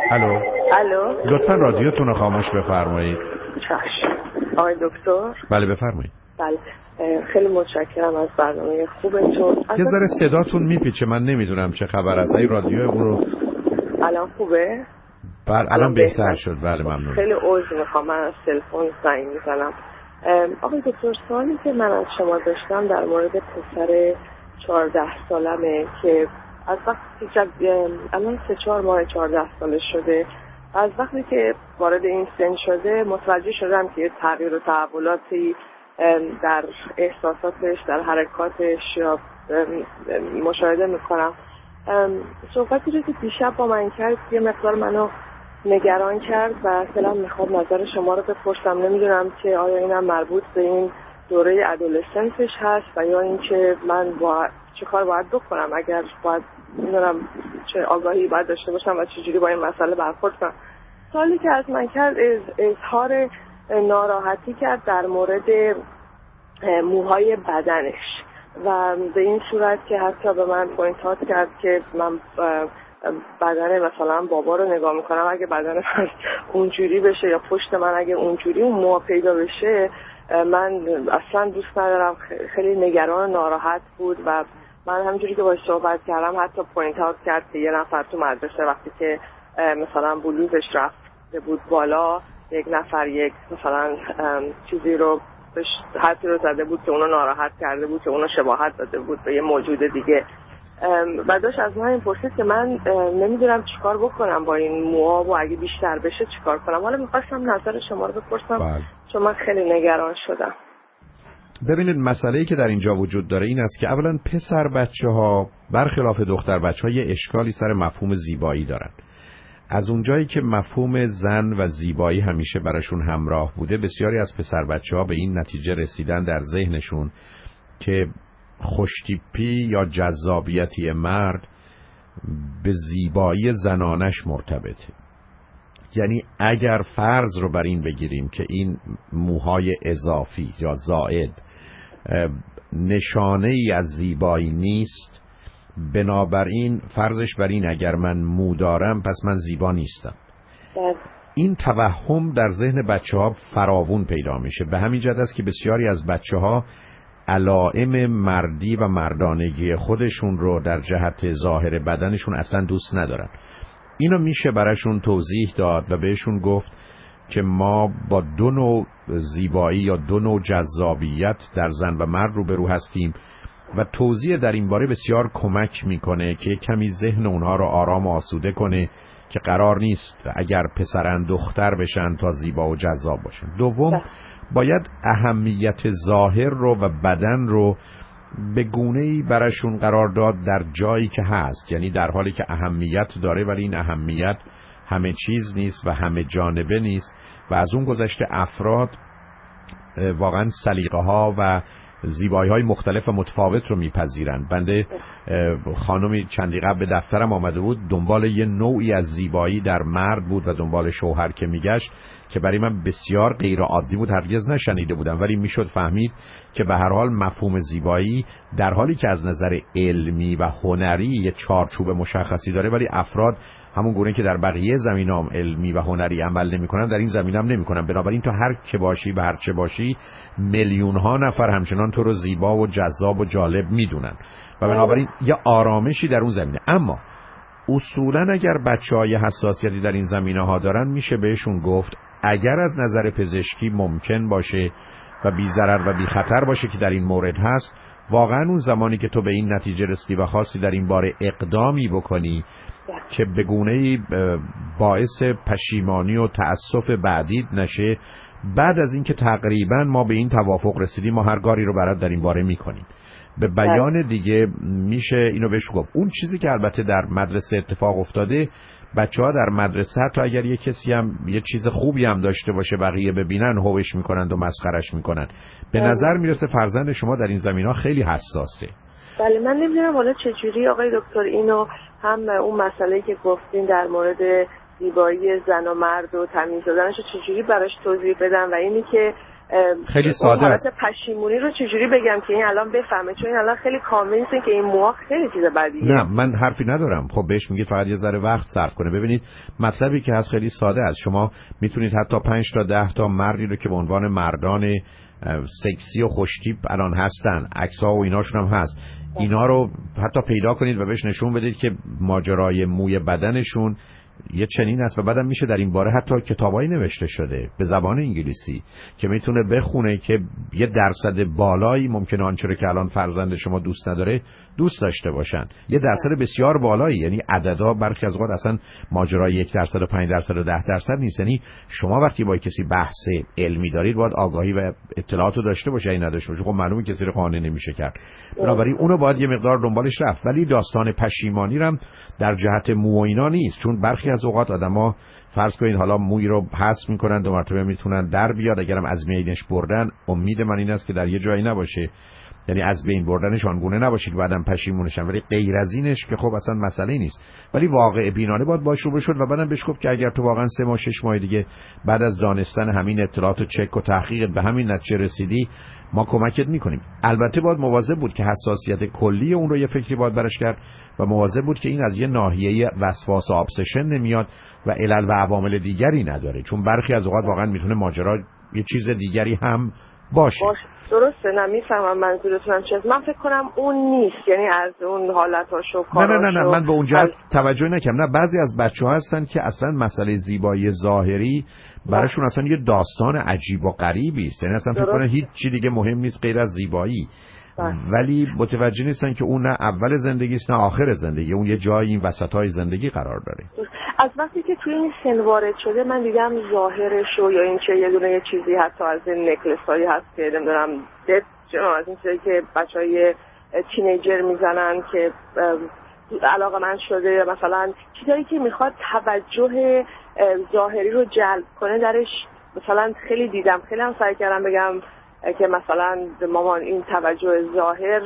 الو لطفا رادیوتون رو خاموش بفرمایید. چشم. آقای دکتر. بله بفرمایید. بله خیلی متشکرم از برنامه خوبتون. یه ذره صداتون میپیچه، من نمیدونم چه خبر است. ای رادیو اون رو الان خوبه؟ بله الان بهتر شد. بله ممنون. خیلی عذر میخوام، من از تلفن زنگ میزنم. آقای دکتر سوالی که من از شما داشتم در مورد پسر 14 سالمه که از وقتی الان 3-4 ماه 14 سالش شده، از وقتی که وارد این سن شده متوجه شدم که تغییر و تحولاتی در احساساتش، در حرکاتش یا مشاهده میکنم. صحبتی رو که دیشب با من کرد یه مقدار منو نگران کرد و فعلا میخواد نظر شما رو بپرسم. نمیدونم که آیا اینم مربوط به این دوره ادولسنسش هست و یا اینکه من چه کار باید بکنم، اگر باید میدونم چه آگاهی باید داشته باشم و چجوری با این مسئله برخورد کنم. سوالی که از من کرد اظهار ناراحتی کرد در مورد موهای بدنش و به این صورت که حتی به من پوینتات کرد که من بدن مثلا بابا رو نگاه میکنم، اگه بدن من اونجوری بشه یا پشت من اگه اونجوری اون موها پیدا بشه من اصلا دوست ندارم. خیلی نگران و ناراحت بود و من همینجوری که باهاش صحبت کردم حتی پوینتات کرد که یه نفر تو مدرسه وقتی که مثلا بلوزش رفته بود بالا، یک نفر یک مثلا چیزی رو حرفی رو زده بود که اونو ناراحت کرده بود، که اونو شباهت داده بود به یه موجود دیگه. و داشت از من این پرسید که من نمیدونم چیکار بکنم با این موها و اگه بیشتر بشه چیکار کنم. حالا میخواستم نظر شما رو بپرسم چون من خیلی نگران شدم. ببینید مسئله‌ای که در اینجا وجود داره این است که اولا پسر بچه‌ها برخلاف دختر بچه‌ها یه اشکالی سر مفهوم زیبایی دارن. از اونجایی که مفهوم زن و زیبایی همیشه براشون همراه بوده، بسیاری از پسر بچه‌ها به این نتیجه رسیدن در ذهنشون که خوشتیپی یا جذابیتی مرد به زیبایی زنانش مرتبطه. یعنی اگر فرض رو بر این بگیریم که این موهای اضافی یا زائد نشانه ای از زیبایی نیست، بنابراین فرضش بر این اگر من مو دارم پس من زیبا نیستم. این توهم در ذهن بچه‌ها فراوون پیدا میشه. به همین جهت است که بسیاری از بچه‌ها علائم مردی و مردانگی خودشون رو در جهت ظاهر بدنشون اصلا دوست ندارن. اینو میشه براشون توضیح داد و بهشون گفت که ما با دو نوع زیبایی یا دو نوع جذابیت در زن و مرد روبرو هستیم و توضیح در این باره بسیار کمک میکنه که کمی ذهن اونها رو آرام و آسوده کنه که قرار نیست اگر پسرن دختر بشن تا زیبا و جذاب باشن. دوم، باید اهمیت ظاهر رو و بدن رو به گونه‌ای براشون قرار داد در جایی که هست، یعنی در حالی که اهمیت داره ولی این اهمیت همه چیز نیست و همه جانبه نیست و از اون گذشته افراد واقعا سلیقه‌ها و زیبایی‌های مختلف و متفاوت رو میپذیرن. بنده خانمی چندی قبل به دفترم آمده بود، دنبال یه نوعی از زیبایی در مرد بود و دنبال شوهر که میگشت که برای من بسیار غیر عادی بود، هرگز نشنیده بودم، ولی میشد فهمید که به هر حال مفهوم زیبایی در حالی که از نظر علمی و هنری یه چارچوب مشخصی داره، ولی افراد همون گونه که در بقیه زمینه‌ام علمی و هنری عمل نمی‌کنن در این زمینه هم نمی‌کنن. بنابراین تو هر که باشی و هر چه باشی میلیون‌ها نفر همچنان تو رو زیبا و جذاب و جالب میدونن و بنابراین یه آرامشی در اون زمینه. اما اصولاً اگر بچه‌های حساسیتی در این زمینه‌ها دارن میشه بهشون گفت اگر از نظر پزشکی ممکن باشه و بی ضرر و بی خطر باشه که در این مورد هست، واقعاً اون زمانی که تو به این نتیجه رسیدی و خواستی در این باره اقدامی بکنی که به گونه‌ای باعث پشیمانی و تأسف بعدی نشه، بعد از اینکه تقریبا ما به این توافق رسیدیم ما هر کاری رو برات در این باره میکنیم. به بیان دیگه میشه اینو بهش گفت. اون چیزی که البته در مدرسه اتفاق افتاده، بچه‌ها در مدرسه حتی اگر یه کسی هم یه چیز خوبی هم داشته باشه بقیه ببینن هوش میکنن و مسخرش میکنن. به نظر میرسه فرزند شما در این زمینه‌ها خیلی حساسه. بله، من نمیدونم حالا چجوری آقای دکتر اینو هم اون مسئله که گفتین در مورد زیبایی زن و مرد و تمیز دادنش چجوری براش توضیح بدم و اینی که خیلی ساده است. پشیمونی رو چجوری بگم که این الان بفهمه، چون این الان خیلی کامل نیست که این موها خیلی چیز بدیه. نه من حرفی ندارم، خب بهش میگید فقط یه ذره وقت صرف کنه. ببینید مطلبی که هست خیلی ساده است. شما میتونید حتی 5 تا 10 تا مردی رو که به عنوان مردان سکسی و خوشتیپ الان هستن، عکس‌ها و ایناشون هم هست، اینا رو حتی پیدا کنید و بهش نشون بدید که ماجرای موی بدنشون یه چنین است و بعدم میشه در این باره حتی کتابایی نوشته شده به زبان انگلیسی که میتونه بخونه که یه درصد بالایی ممکنه آنچه رو که الان فرزند شما دوست نداره دوست داشته باشن، یه درصد بسیار بالایی، یعنی عددا برخی از اوقات اصلا ماجرای 1% و 5% و 10% نیست. یعنی شما وقتی با کسی بحث علمی دارید باید آگاهی و اطلاعات رو داشته باشه، این نداشته باشه خب معلومه کسی رو قانع نمیشه کرد. بنابراین اونو باید یه مقدار دنبالش رفت. ولی داستان پشیمانی رم در جهت مو و اینا نیست، چون برخی از اوقات آدما فرض کنید حالا موی رو حذف میکنن، 2 مرتبه میتونن در بیاد، اگرم از بینش بردن امید من این است که در یه جایی نباشه، یعنی از بین بردنش آنگونه نباشه که بعدم پشیمونشن، ولی غیر از اینش که خب اصلا مسئله نیست. ولی واقع بینانه باید باش رو بشد و بعدم بهش گفت که اگر تو واقعا 3 ماه 6 ماه دیگه بعد از دانستن همین اطلاعات و چک و تحقیق به همین نتیجه رسیدی ما کمکت میکنیم. البته باید مواظب بود که حساسیت کلی اون رو یه فکری باید برش کرد و مواظب بود که این از یه ناحیه وسواس و ابسشن نمیاد و علل و عوامل دیگری نداره، چون برخی از اوقات واقعا میتونه ماجرا یه چیز دیگری هم باشه. درسته، نمیفهمم منظورتون چیه. من فکر کنم اون نیست، یعنی از اون حالتاشو کاراشو نه من به اونجا توجه نکردم. نه بعضی از بچه‌ها هستن که اصلا مسئله زیبایی ظاهری براشون اصلا یه داستان عجیب و غریبی است، یعنی اصلا فکر کنن هیچ چی دیگه مهم نیست غیر از زیبایی، ولی متوجه نیستن که اون نه اول زندگی است نه آخر زندگی، اون یه جایی این وسطای زندگی قرار داره. از وقتی که توی این سن وارد شده من دیدم ظاهرشو یا این چه یه دونه یه چیزی حتی از این نکلسایی هست که نمیدونم از این چیزی که بچهای تینیجر میزنن که علاقه من شده، مثلا چیزایی که میخواد توجه ظاهری رو جلب کنه درش، مثلا خیلی دیدم، خیلی هم سعی کردم بگم که مثلا مامان این توجه ظاهر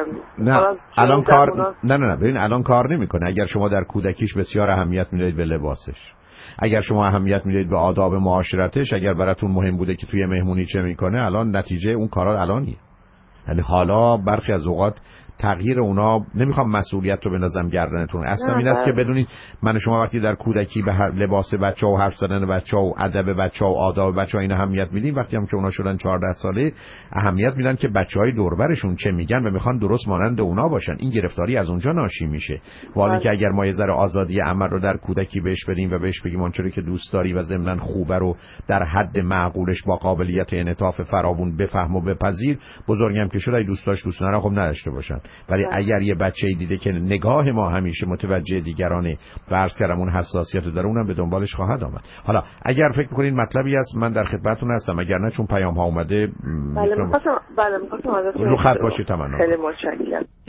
نه الان کار نه ببین الان کار نمیکنه. اگر شما در کودکیش بسیار اهمیت میدید به لباسش، اگر شما اهمیت میدید به آداب معاشرتش، اگر براتون مهم بوده که توی مهمونی چه میکنه، الان نتیجه اون کارا الانیه. یعنی حالا برخی از اوقات تغییر اونا، نمیخوام مسئولیت رو بندازم گردنتون، اصلا این است که بدونید من شما وقتی در کودکی به لباس بچه‌ها و حرف زدن بچه‌ها و ادب بچه‌ها و آداب بچه‌ها این اهمیت میدیم، وقتی هم که اونا شدن 14 ساله اهمیت میدن که بچه‌های دور برشون چه میگن و میخوان درست مانند اونا باشن. این گرفتاری از اونجا ناشی میشه. والا که اگر ما یه ذره آزادی عمل رو در کودکی بهش بدیم و بهش بگیم اونچه که دوست داری و ضمن خوبه رو در حد معقولش با قابلیت انعطاف فراوون بفهم و بپذیر، بزرگم که شده دوست داشت دوست نداره خب نداشته باشن. ولی اگر یه بچه‌ای دیده که نگاه ما همیشه متوجه دیگرانه و عرض کردم اون حساسیت رو داره، اونم به دنبالش خواهد آمد. حالا اگر فکر می‌کنید مطلبی هست من در خدمتتون هستم، اگر نه چون پیام ها اومده بله می‌خواستم ازتون رو خط باشید. تمام. خیلی متشکرم.